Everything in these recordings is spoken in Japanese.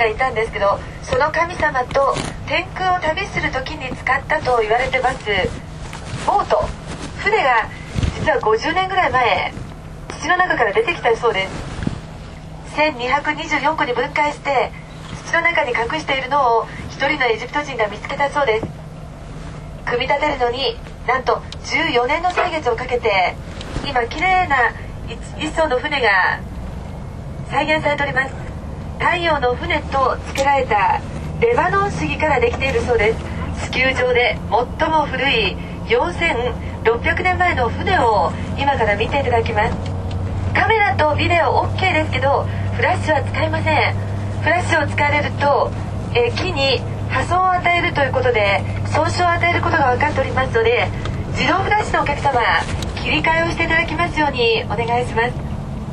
がいたんですけど、その神様と天空を旅する時に使ったと言われてますボート、船が実は50年ぐらい前土の中から出てきたそうです。1224個に分解して土の中に隠しているのを一人のエジプト人が見つけたそうです。組み立てるのになんと14年の歳月をかけて、今きれいな一艘の船が再現されております。太陽の船と付けられたレバノン杉からできているそうです。地球上で最も古い4600年前の船を今から見ていただきます。カメラとビデオ OK ですけど、フラッシュは使いません。フラッシュを使われると、木に破損を与えるということで損傷を与えることが分かっておりますので、自動フラッシュのお客様、切り替えをしていただきますようにお願いします。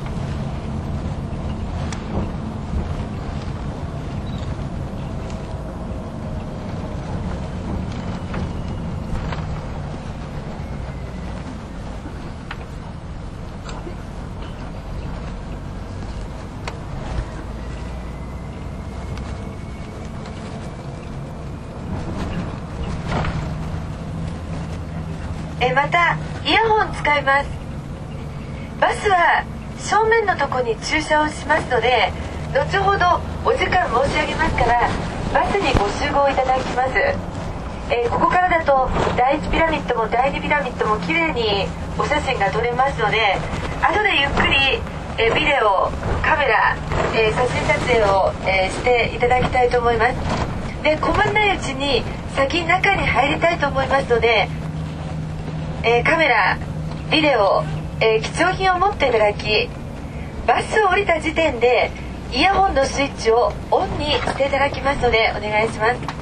またイヤホン使います。バスは正面のとこに駐車をしますので、後ほどお時間申し上げますからバスにご集合いただきます。ここからだと第1ピラミッドも第2ピラミッドもきれいにお写真が撮れますので、後でゆっくりビデオ、カメラ、写真撮影をしていただきたいと思います。で、混まないうちに先中に入りたいと思いますので、カメラ、ビデオ、貴重品を持っていただき、バスを降りた時点でイヤホンのスイッチをオンにしていただきますのでお願いします。